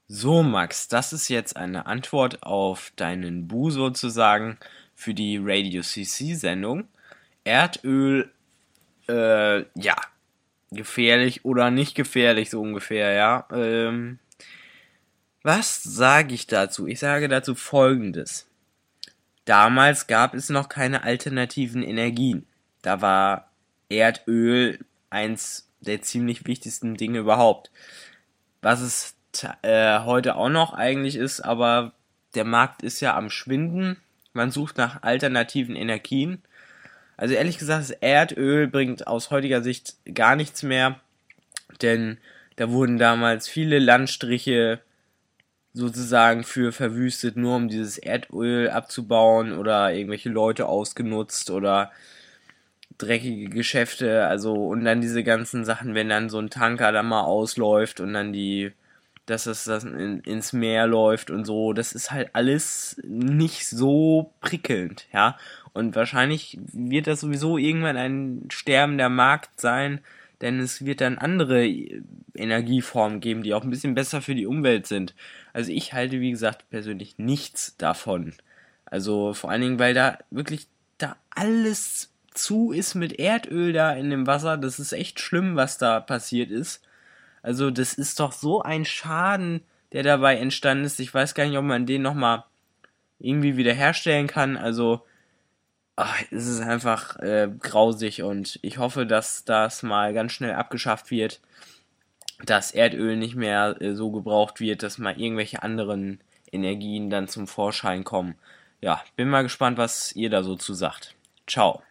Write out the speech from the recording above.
So, Max, das ist jetzt eine Antwort auf deinen Bu sozusagen für die Radio CC-Sendung. Erdöl, ja, gefährlich oder nicht gefährlich, so ungefähr, ja. Was sage ich dazu? Ich sage dazu Folgendes. Damals gab es noch keine alternativen Energien. Da war Erdöl eins der ziemlich wichtigsten Dinge überhaupt. Was es heute auch noch eigentlich ist, aber der Markt ist ja am Schwinden. Man sucht nach alternativen Energien. Also ehrlich gesagt, das Erdöl bringt aus heutiger Sicht gar nichts mehr, denn da wurden damals viele Landstriche sozusagen für verwüstet, nur um dieses Erdöl abzubauen oder irgendwelche Leute ausgenutzt oder dreckige Geschäfte, also und dann diese ganzen Sachen, wenn dann so ein Tanker da mal ausläuft und dann dass es das ins Meer läuft und so, das ist halt alles nicht so prickelnd, ja. Und wahrscheinlich wird das sowieso irgendwann ein sterbender Markt sein, denn es wird dann andere Energieformen geben, die auch ein bisschen besser für die Umwelt sind. Also ich halte, wie gesagt, persönlich nichts davon. Also vor allen Dingen, weil da wirklich da alles zu ist mit Erdöl da in dem Wasser. Das ist echt schlimm, was da passiert ist. Also das ist doch so ein Schaden, der dabei entstanden ist. Ich weiß gar nicht, ob man den nochmal irgendwie wiederherstellen kann. Also es ist einfach grausig und ich hoffe, dass das mal ganz schnell abgeschafft wird, dass Erdöl nicht mehr so gebraucht wird, dass mal irgendwelche anderen Energien dann zum Vorschein kommen. Ja, bin mal gespannt, was ihr da so zu sagt. Ciao.